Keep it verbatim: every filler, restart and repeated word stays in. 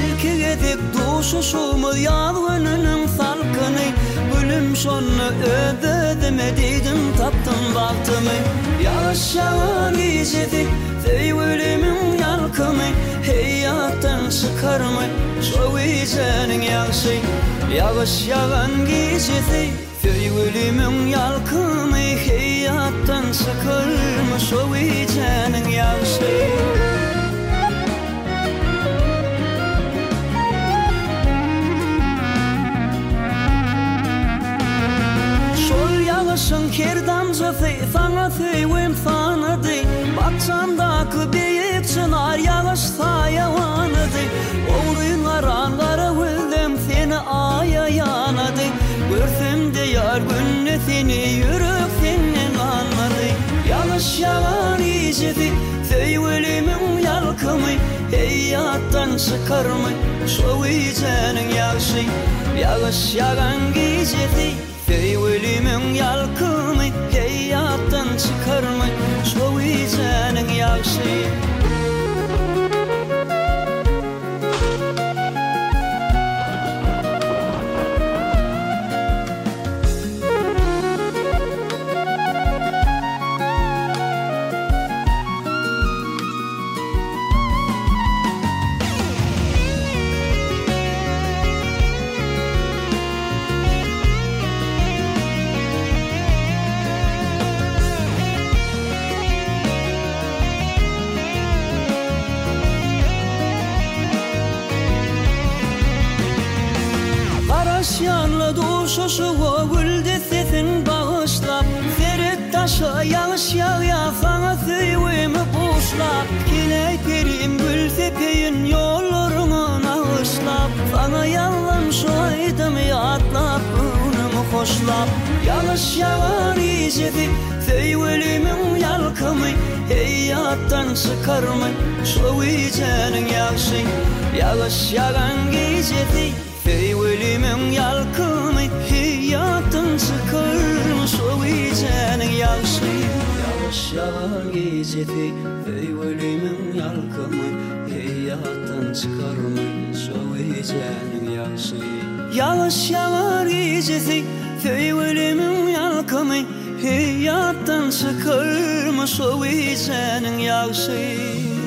ilki edip duşuşumu yalvanının salkını Gülüm şonu ödedim taptım baktımı Yaşayan gecedi Dey ölümün yalkımı Hayattan çıkarmı Şu icenin yaşı Yağış yağan gecedi Dey ölümün yalkımı Hayattan çıkarmı Şu icenin yaşı Yağışın kerdamcı sana tüyüm sanadı Bakçamdaki büyük çınar yağışta yağanadı Oğlun aran kara vüldüm seni aya yanadı Görsem de yar günü seni yürüp senin anladı Yağış yağan icedi tüy ölümün yalkımı Hayattan çıkarmı şu icenin yaşı Yağış yağan gecedi Dey ölümün yalkımı hayattan çıkarmı Şu icenin yaşı Yanlı duşuşu o gülde sesin bağışlap Ferit taşı yağış yağya sana tüyümü boşlap Kiley perim gül tepeyin yollarımın ağışlap Sana yallam şu aydım yatlap önümü hoşlap Yağış yağar icedi tüy ölümün yalkımı Hayattan çıkarmı şu icenin yaşı Yağış yağan gecedi Dey ölümün yalkımı hayattan çıkarmış o icenin yaşı Yağış yağar gecedi Dey ölümün yalkımı hayattan çıkarmış o icenin yaşı Yağış yağar gecedi Dey ölümün yalkımı hayattan çıkarmış o icenin yaşı